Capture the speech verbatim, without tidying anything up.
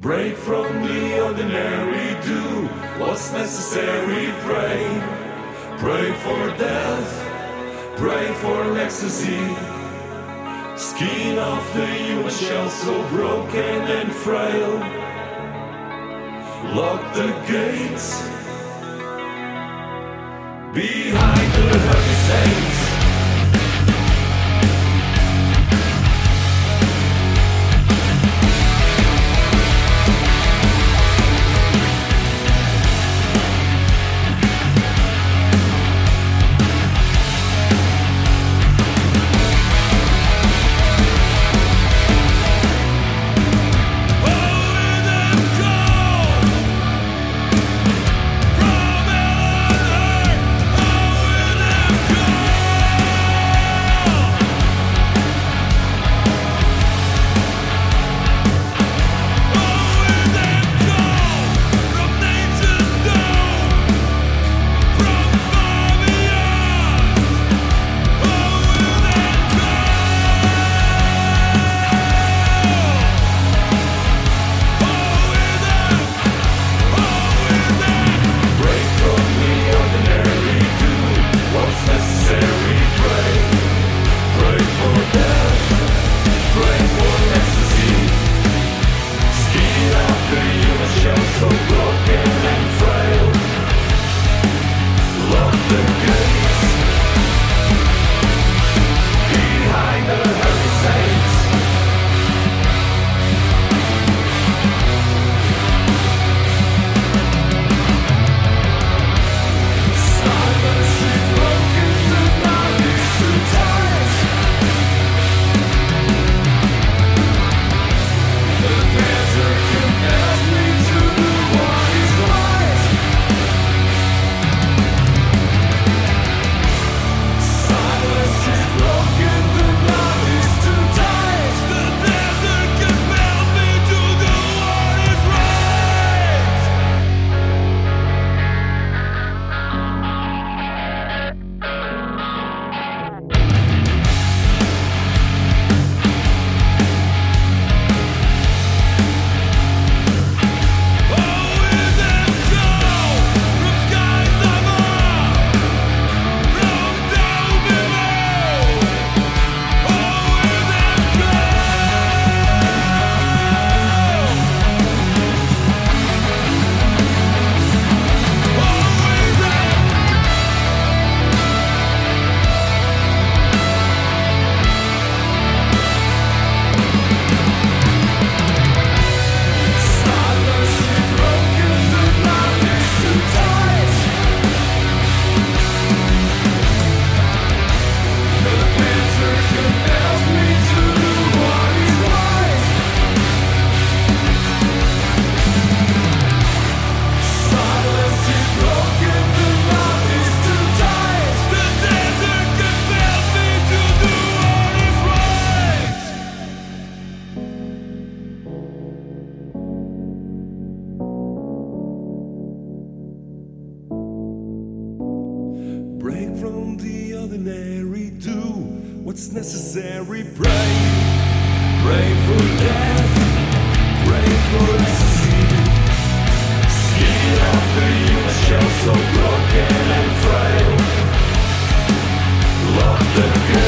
Break from the ordinary, do what's necessary, pray. Pray for death, pray for ecstasy. Skin of the human shell so broken and frail. Lock the gates behind the heavy saints. Break from the ordinary, do what's necessary, pray. Pray for death, pray for ecstasy. Skin of the human shell so broken and frail. Lock the gate.